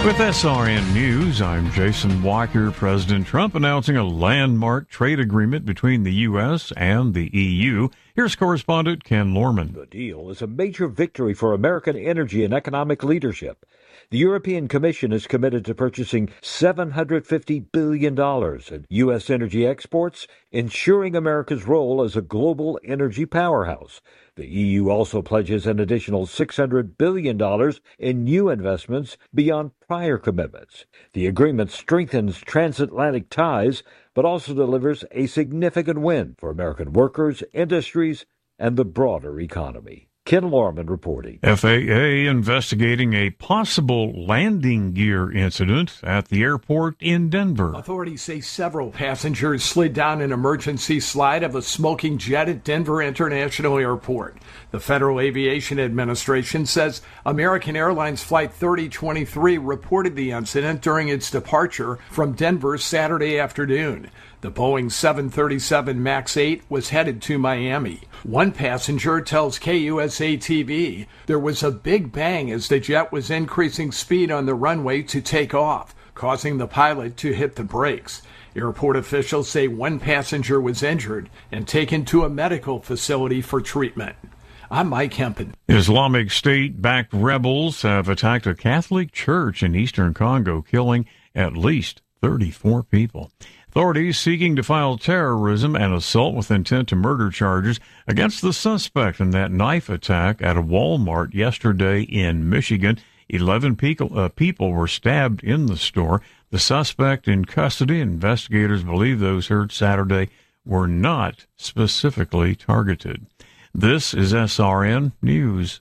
With SRN News, I'm Jason Walker. President Trump announcing a landmark trade agreement between the U.S. and the EU. Here's correspondent Ken Lorman. The deal is a major victory for American energy and economic leadership. The European Commission is committed to purchasing $750 billion in U.S. energy exports, ensuring America's role as a global energy powerhouse. The EU also pledges an additional $600 billion in new investments beyond prior commitments. The agreement strengthens transatlantic ties, but also delivers a significant win for American workers, industries, and the broader economy. Ken Lorman reporting. FAA investigating a possible landing gear incident at the airport in Denver. Authorities say several passengers slid down an emergency slide of a smoking jet at Denver International Airport. The Federal Aviation Administration says American Airlines Flight 3023 reported the incident during its departure from Denver Saturday afternoon. The Boeing 737 MAX 8 was headed to Miami. One passenger tells KUSA-TV there was a big bang as the jet was increasing speed on the runway to take off, causing the pilot to hit the brakes. Airport officials say one passenger was injured and taken to a medical facility for treatment. I'm Mike Hempen. Islamic State-backed rebels have attacked a Catholic church in eastern Congo, killing at least 34 people. Authorities seeking to file terrorism and assault with intent to murder charges against the suspect in that knife attack at a Walmart yesterday in Michigan. 11 people were stabbed in the store. The suspect in custody. Investigators believe those hurt Saturday were not specifically targeted. This is SRN News.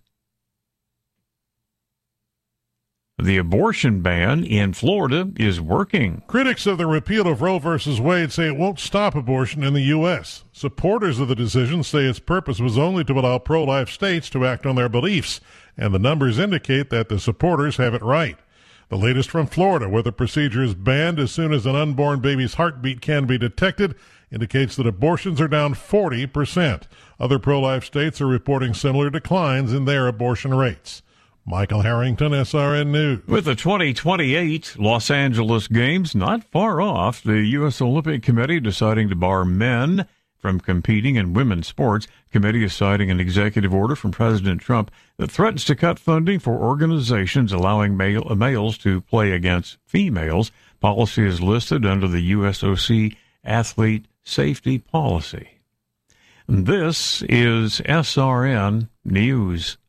The abortion ban in Florida is working. Critics of the repeal of Roe v. Wade say it won't stop abortion in the U.S. Supporters of the decision say its purpose was only to allow pro-life states to act on their beliefs, and the numbers indicate that the supporters have it right. The latest from Florida, where the procedure is banned as soon as an unborn baby's heartbeat can be detected, indicates that abortions are down 40%. Other pro-life states are reporting similar declines in their abortion rates. Michael Harrington, SRN News. With the 2028 Los Angeles Games not far off, the U.S. Olympic Committee deciding to bar men from competing in women's sports. Committee is citing an executive order from President Trump that threatens to cut funding for organizations allowing males to play against females. Policy is listed under the USOC Athlete Safety Policy. This is SRN News.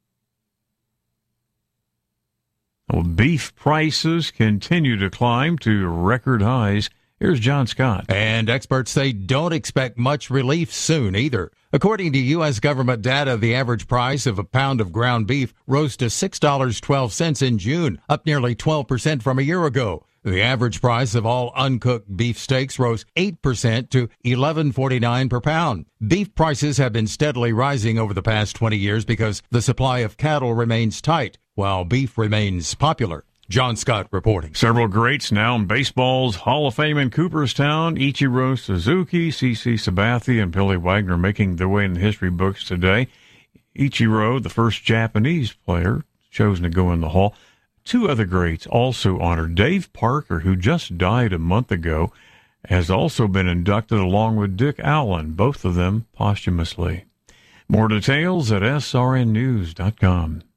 Well, beef prices continue to climb to record highs. Here's John Scott. And experts say don't expect much relief soon either. According to U.S. government data, the average price of a pound of ground beef rose to $6.12 in June, up nearly 12% from a year ago. The average price of all uncooked beef steaks rose 8% to $11.49 per pound. Beef prices have been steadily rising over the past 20 years because the supply of cattle remains tight, while beef remains popular. John Scott reporting. Several greats now in baseball's Hall of Fame in Cooperstown. Ichiro Suzuki, CC Sabathia, and Billy Wagner making their way in the history books today. Ichiro, the first Japanese player chosen to go in the Hall. Two other greats also honored. Dave Parker, who just died a month ago, has also been inducted along with Dick Allen, both of them posthumously. More details at srnnews.com.